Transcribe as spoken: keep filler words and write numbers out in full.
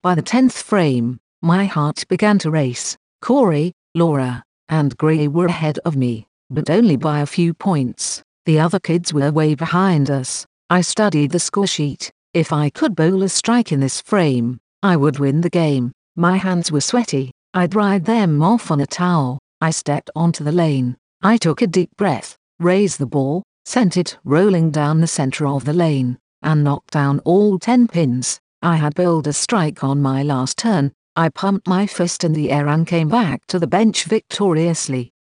By the tenth frame, my heart began to race. Corey, Laura, and Gray were ahead of me, but only by a few points. The other kids were way behind us. I studied the score sheet. If I could bowl a strike in this frame, I would win the game. My hands were sweaty. I dried them off on a towel. I stepped onto the lane. I took a deep breath, raised the ball, sent it rolling down the center of the lane, and knocked down all ten pins. I had bowled a strike on my last turn. I pumped my fist in the air and came back to the bench victoriously.